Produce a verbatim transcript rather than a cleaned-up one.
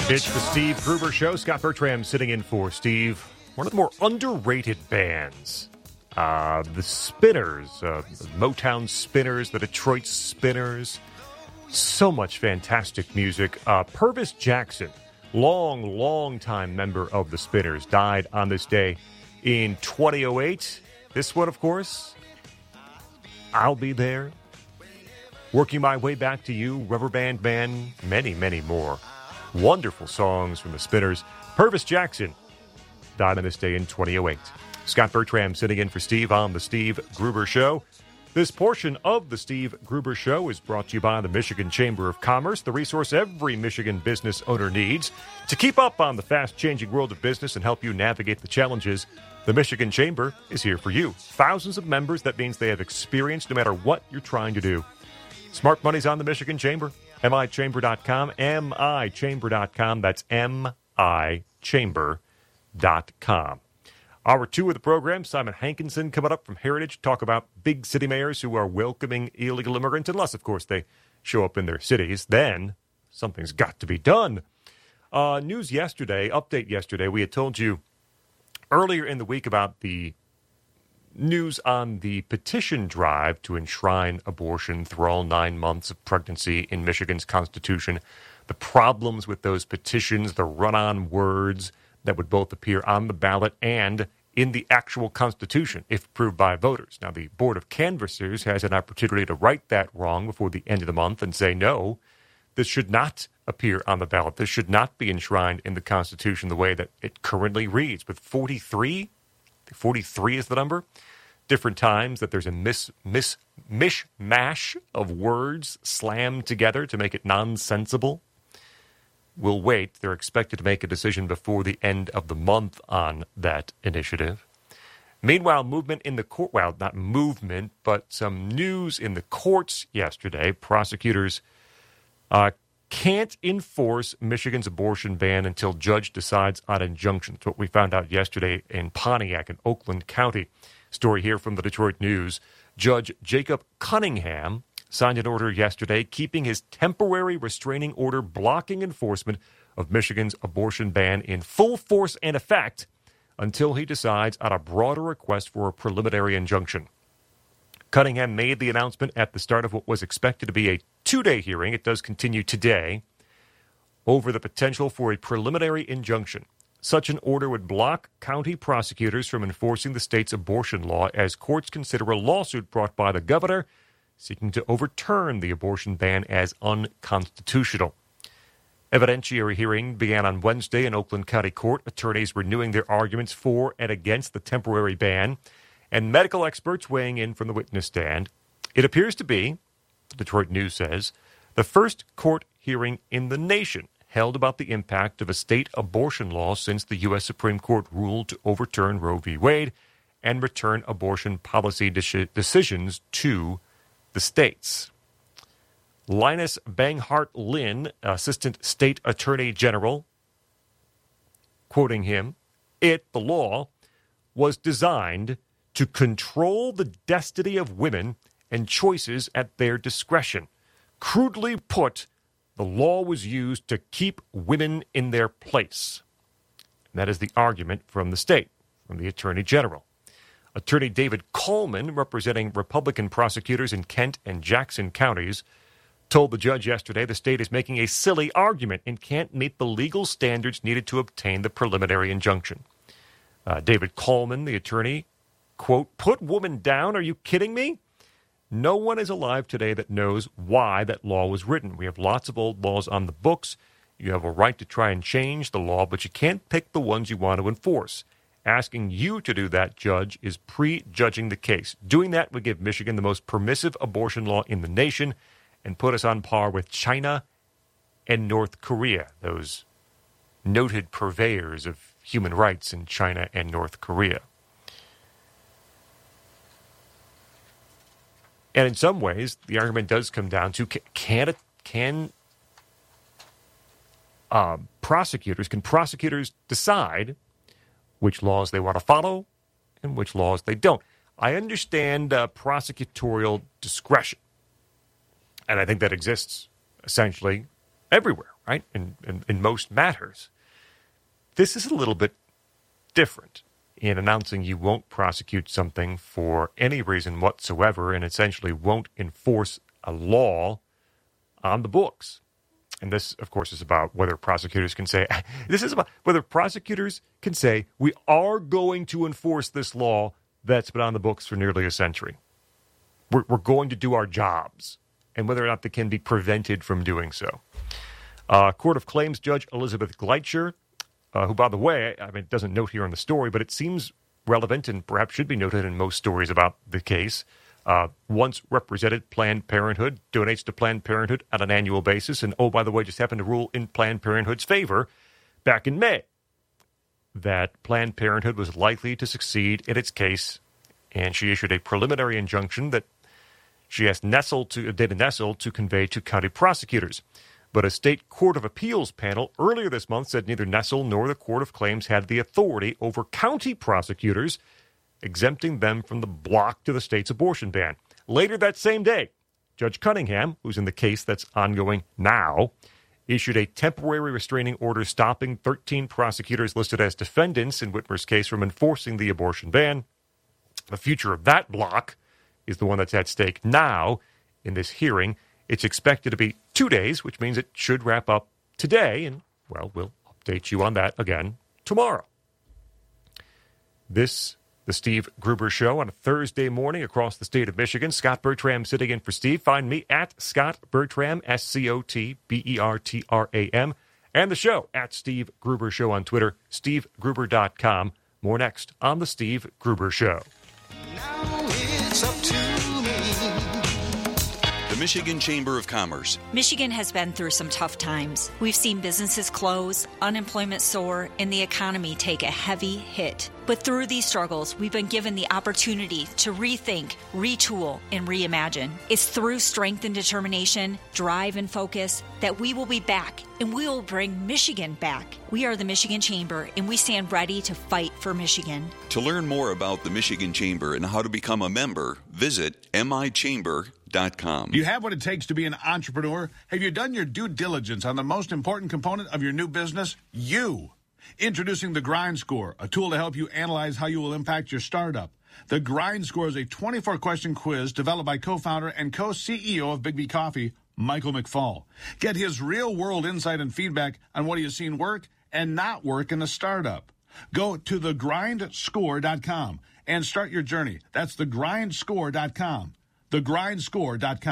It's the Steve Gruber Show. Scott Bertram sitting in for Steve. One of the more underrated bands. Uh, the Spinners, uh, the Motown Spinners, the Detroit Spinners. So much fantastic music. Uh, Purvis Jackson, long, long time member of the Spinners, died on this day in twenty oh eight. This one, of course, I'll Be There. Working My Way Back to You, Rubber Band Man, many, many more. Wonderful songs from the Spinners. Purvis Jackson died on this day in twenty oh eight. Scott Bertram sitting in for Steve on the Steve Gruber Show. This portion of the Steve Gruber Show is brought to you by the Michigan Chamber of Commerce, the resource every Michigan business owner needs to keep up on the fast-changing world of business and help you navigate the challenges. The Michigan Chamber is here for you. Thousands of members, that means they have experience no matter what you're trying to do. Smart money's on the Michigan Chamber. M I chamber dot com, M I chamber dot com. That's M I chamber dot com. Hour two of the program, Simon Hankinson coming up from Heritage, talk about big city mayors who are welcoming illegal immigrants, unless, of course, they show up in their cities. Then something's got to be done. Uh, news yesterday, update yesterday, we had told you earlier in the week about the news on the petition drive to enshrine abortion through all nine months of pregnancy in Michigan's Constitution. The problems with those petitions, the run-on words that would both appear on the ballot and in the actual Constitution, if approved by voters. Now, the Board of Canvassers has an opportunity to right that wrong before the end of the month and say, no, this should not appear on the ballot. This should not be enshrined in the Constitution the way that it currently reads, with forty-three forty-three is the number. Different times that there's a mis, mis, mishmash of words slammed together to make it nonsensible. We'll wait. They're expected to make a decision before the end of the month on that initiative. Meanwhile, movement in the court, well, not movement, but some news in the courts yesterday. Prosecutors uh, can't enforce Michigan's abortion ban until judge decides on injunction. That's what we found out yesterday in Pontiac in Oakland County. Story here from the Detroit News. Judge Jacob Cunningham signed an order yesterday keeping his temporary restraining order blocking enforcement of Michigan's abortion ban in full force and effect until he decides on a broader request for a preliminary injunction. Cunningham made the announcement at the start of what was expected to be a two-day hearing. It does continue today over the potential for a preliminary injunction. Such an order would block county prosecutors from enforcing the state's abortion law as courts consider a lawsuit brought by the governor seeking to overturn the abortion ban as unconstitutional. Evidentiary hearing began on Wednesday in Oakland County Court, attorneys renewing their arguments for and against the temporary ban, and medical experts weighing in from the witness stand. It appears to be, the Detroit News says, the first court hearing in the nation held about the impact of a state abortion law since the U S Supreme Court ruled to overturn Roe v. Wade and return abortion policy de- decisions to the states. Linus Banghart Lynn, Assistant State Attorney General, quoting him, it, the law, was designed to control the destiny of women and choices at their discretion. Crudely put, the law was used to keep women in their place. And that is the argument from the state, from the Attorney General. Attorney David Coleman, representing Republican prosecutors in Kent and Jackson counties, told the judge yesterday the state is making a silly argument and can't meet the legal standards needed to obtain the preliminary injunction. Uh, David Coleman, the attorney, quote, put woman down? Are you kidding me? No one is alive today that knows why that law was written. We have lots of old laws on the books. You have a right to try and change the law, but you can't pick the ones you want to enforce. Asking you to do that, Judge, is prejudging the case. Doing that would give Michigan the most permissive abortion law in the nation and put us on par with China and North Korea, those noted purveyors of human rights in China and North Korea. And in some ways, the argument does come down to can it, can uh, prosecutors, can prosecutors decide which laws they want to follow and which laws they don't. I understand uh, prosecutorial discretion, and I think that exists essentially everywhere right, in, in, in most matters. This is a little bit different in announcing you won't prosecute something for any reason whatsoever and essentially won't enforce a law on the books. And this, of course, is about whether prosecutors can say, this is about whether prosecutors can say, we are going to enforce this law that's been on the books for nearly a century. We're, we're going to do our jobs, and whether or not they can be prevented from doing so. Uh, Court of Claims Judge Elizabeth Gleitcher, uh, who, by the way, I mean, it doesn't note here in the story, but it seems relevant and perhaps should be noted in most stories about the case, Uh, once represented Planned Parenthood, donates to Planned Parenthood on an annual basis, and, oh, by the way, just happened to rule in Planned Parenthood's favor back in May that Planned Parenthood was likely to succeed in its case, and she issued a preliminary injunction that she asked Nessel to, Dana Nessel to convey to county prosecutors. But a state court of appeals panel earlier this month said neither Nessel nor the Court of Claims had the authority over county prosecutors, exempting them from the block to the state's abortion ban. Later that same day, Judge Cunningham, who's in the case that's ongoing now, issued a temporary restraining order stopping thirteen prosecutors listed as defendants in Whitmer's case from enforcing the abortion ban. The future of that block is the one that's at stake now in this hearing. It's expected to be two days, which means it should wrap up today, and, well, we'll update you on that again tomorrow. This The Steve Gruber Show on a Thursday morning across the state of Michigan. Scott Bertram sitting in for Steve. Find me at Scott Bertram, S C O T B E R T R A M. And the show at Steve Gruber Show on Twitter, steve gruber dot com. More next on The Steve Gruber Show. Now it's up to me. The Michigan Chamber of Commerce. Michigan has been through some tough times. We've seen businesses close, unemployment soar, and the economy take a heavy hit. But through these struggles, we've been given the opportunity to rethink, retool, and reimagine. It's through strength and determination, drive and focus, that we will be back, and we will bring Michigan back. We are the Michigan Chamber, and we stand ready to fight for Michigan. To learn more about the Michigan Chamber and how to become a member, visit m i chamber dot com. Do you have what it takes to be an entrepreneur? Have you done your due diligence on the most important component of your new business? You. Introducing the Grind Score, a tool to help you analyze how you will impact your startup. The Grind Score is a twenty-four question quiz developed by co-founder and co-C E O of Big B Coffee, Michael McFall. Get his real-world insight and feedback on what he has seen work and not work in a startup. Go to the grind score dot com and start your journey. That's the grind score dot com. the grind score dot com.